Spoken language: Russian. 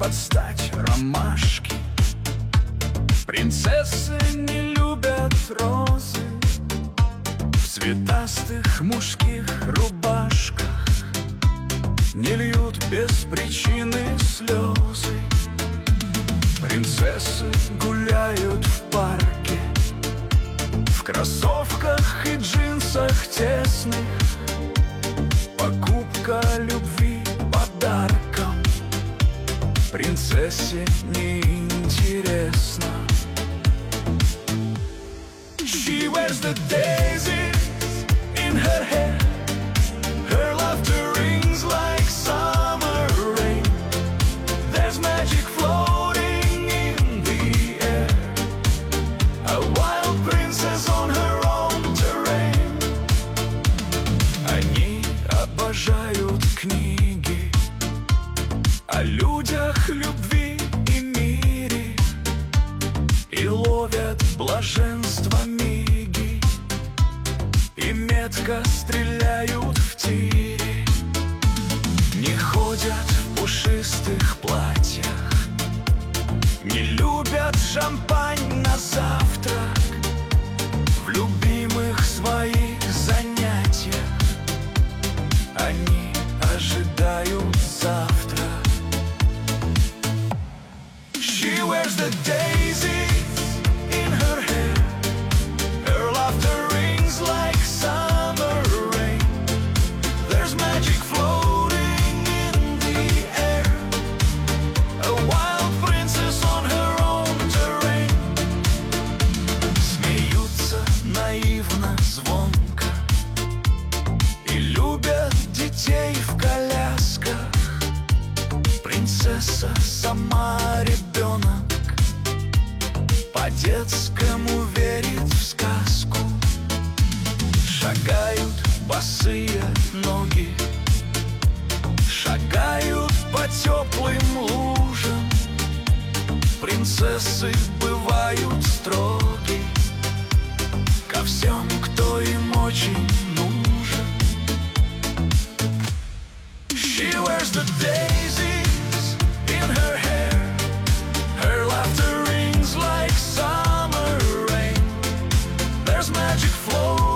под стать ромашки. Принцессы не любят розы в цветастых мужских рубашках, не льют без причины слезы. Принцессы гуляют в парке в кроссовках и джинсах тесных. Покупка любви подарком принцессе неинтересно. She wears the daisies in her hair. Her laughter rings like summer rain. There's magic floating in the air. A wild princess on her own terrain. Они обожают книги о людях, любви и мире, и ловят блаженство миги, и метко стреляют в тире. Не ходят в пушистых платьях, не любят шампань на завтрак. В любимых своих занятиях они ожидают завтра. She wears the daisies in her hair. Her laughter rings like summer rain. There's magic floating in the air. A wild princess on her own terrain. Смеются наивно, звонко и любят детей в колясках. Принцесса сама ребенок, по-детскому верит в сказку. Шагают босые ноги, шагают по теплым лужам. Принцессы бывают строги ко всем, кто им очень нужен. She wears the daisies in her hair. Her laughter rings like summer rain. There's magic flow